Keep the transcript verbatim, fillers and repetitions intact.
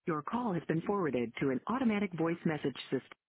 Your call has been forwarded to an automatic voice message system.